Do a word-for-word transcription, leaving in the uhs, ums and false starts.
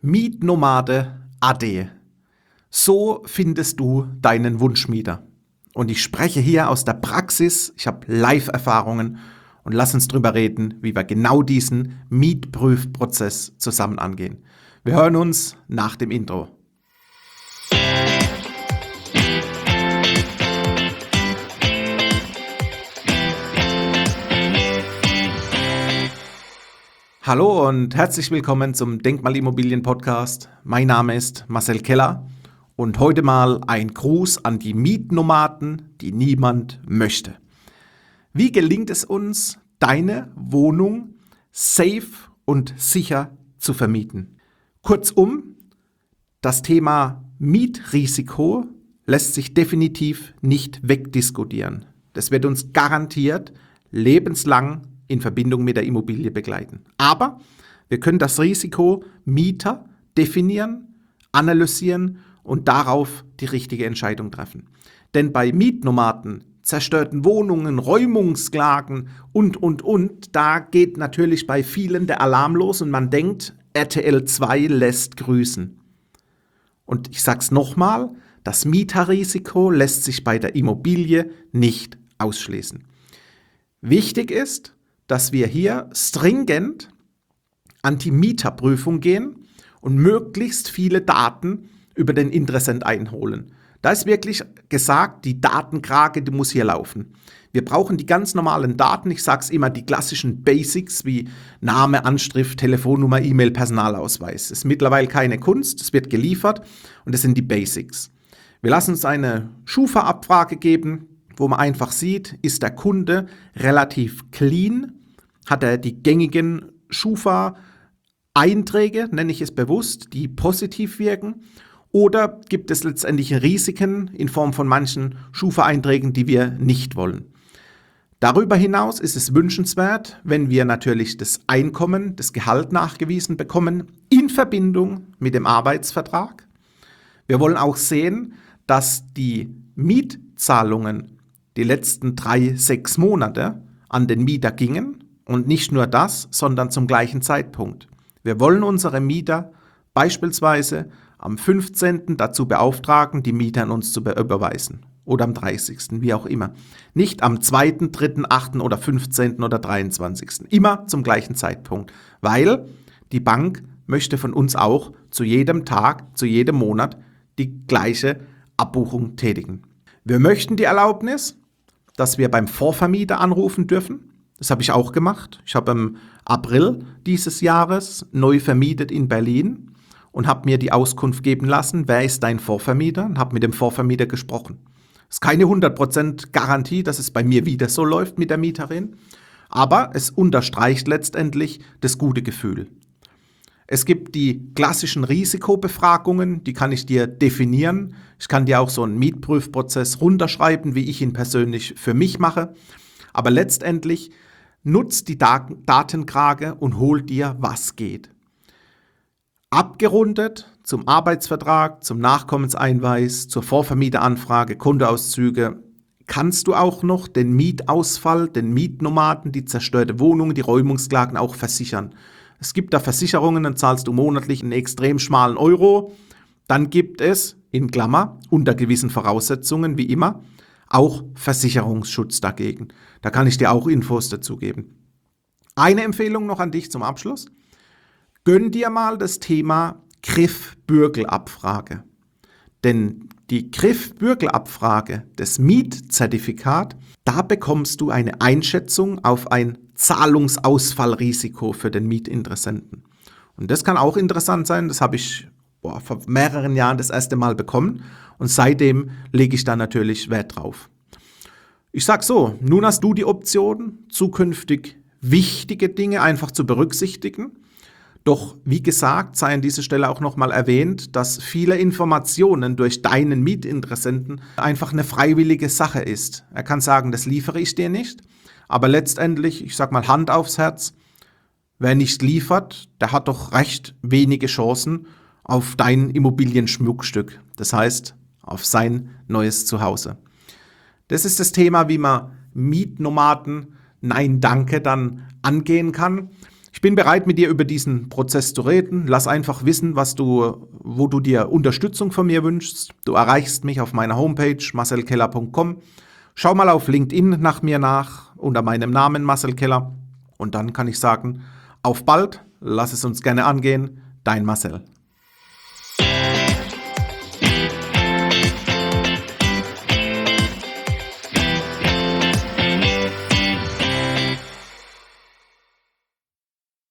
Mietnomade A D. So findest du deinen Wunschmieter. Und ich spreche hier aus der Praxis, ich habe Live-Erfahrungen und lass uns drüber reden, wie wir genau diesen Mietprüfprozess zusammen angehen. Wir hören uns nach dem Intro. Hallo und herzlich willkommen zum Denkmalimmobilien-Podcast. Mein Name ist Marcel Keller und heute mal ein Gruß an die Mietnomaden, die niemand möchte. Wie gelingt es uns, deine Wohnung safe und sicher zu vermieten? Kurzum, das Thema Mietrisiko lässt sich definitiv nicht wegdiskutieren. Das wird uns garantiert lebenslang in Verbindung mit der Immobilie begleiten. Aber wir können das Risiko Mieter definieren, analysieren und darauf die richtige Entscheidung treffen. Denn bei Mietnomaden, zerstörten Wohnungen, Räumungsklagen und, und, und, da geht natürlich bei vielen der Alarm los und man denkt, R T L zwei lässt grüßen. Und ich sage es nochmal, das Mieterrisiko lässt sich bei der Immobilie nicht ausschließen. Wichtig ist, dass wir hier stringent an die Mieterprüfung gehen und möglichst viele Daten über den Interessent einholen. Da ist wirklich gesagt, die Datenkrake, die muss hier laufen. Wir brauchen die ganz normalen Daten, ich sage es immer, die klassischen Basics wie Name, Anschrift, Telefonnummer, E-Mail, Personalausweis. Es ist mittlerweile keine Kunst, es wird geliefert und das sind die Basics. Wir lassen uns eine Schufa-Abfrage geben, wo man einfach sieht, ist der Kunde relativ clean, hat er die gängigen Schufa-Einträge, nenne ich es bewusst, die positiv wirken, oder gibt es letztendlich Risiken in Form von manchen Schufa-Einträgen, die wir nicht wollen. Darüber hinaus ist es wünschenswert, wenn wir natürlich das Einkommen, das Gehalt nachgewiesen bekommen, in Verbindung mit dem Arbeitsvertrag. Wir wollen auch sehen, dass die Mietzahlungen die letzten drei, sechs Monate an den Mieter gingen. Und nicht nur das, sondern zum gleichen Zeitpunkt. Wir wollen unsere Mieter beispielsweise am fünfzehnten dazu beauftragen, die Mieter an uns zu überweisen. Oder am dreißigsten, wie auch immer. Nicht am zweiten, dritten, achten oder fünfzehnten oder dreiundzwanzigsten Immer zum gleichen Zeitpunkt. Weil die Bank möchte von uns auch zu jedem Tag, zu jedem Monat die gleiche Abbuchung tätigen. Wir möchten die Erlaubnis, dass wir beim Vorvermieter anrufen dürfen. Das habe ich auch gemacht. Ich habe im April dieses Jahres neu vermietet in Berlin und habe mir die Auskunft geben lassen, wer ist dein Vorvermieter, und habe mit dem Vorvermieter gesprochen. Es ist keine hundert Prozent Garantie, dass es bei mir wieder so läuft mit der Mieterin, aber es unterstreicht letztendlich das gute Gefühl. Es gibt die klassischen Risikobefragungen, die kann ich dir definieren. Ich kann dir auch so einen Mietprüfprozess runterschreiben, wie ich ihn persönlich für mich mache. Aber letztendlich nutzt die Datenkrake und holt dir, was geht. Abgerundet zum Arbeitsvertrag, zum Nachkommenseinweis, zur Vorvermieteranfrage, Kontoauszüge, kannst du auch noch den Mietausfall, den Mietnomaden, die zerstörte Wohnungen, die Räumungsklagen auch versichern. Es gibt da Versicherungen, dann zahlst du monatlich einen extrem schmalen Euro. Dann gibt es, in Klammer, unter gewissen Voraussetzungen, wie immer, auch Versicherungsschutz dagegen. Da kann ich dir auch Infos dazu geben. Eine Empfehlung noch an dich zum Abschluss. Gönn dir mal das Thema Griff-Bürgel-Abfrage. Denn die Griff-Bürgel-Abfrage, das Mietzertifikat, da bekommst du eine Einschätzung auf ein Zahlungsausfallrisiko für den Mietinteressenten. Und das kann auch interessant sein, das habe ich boah, vor mehreren Jahren das erste Mal bekommen und seitdem lege ich da natürlich Wert drauf. Ich sage so, nun hast du die Option, zukünftig wichtige Dinge einfach zu berücksichtigen. Doch wie gesagt, sei an dieser Stelle auch nochmal erwähnt, dass viele Informationen durch deinen Mietinteressenten einfach eine freiwillige Sache ist. Er kann sagen, das liefere ich dir nicht, aber letztendlich, ich sage mal Hand aufs Herz, wer nicht liefert, der hat doch recht wenige Chancen auf dein Immobilienschmuckstück, das heißt auf sein neues Zuhause. Das ist das Thema, wie man Mietnomaden Nein Danke dann angehen kann. Ich bin bereit, mit dir über diesen Prozess zu reden. Lass einfach wissen, was du, wo du dir Unterstützung von mir wünschst. Du erreichst mich auf meiner Homepage marcel keller punkt com. Schau mal auf LinkedIn nach mir nach, unter meinem Namen Marcel Keller. Und dann kann ich sagen, auf bald, lass es uns gerne angehen, dein Marcel.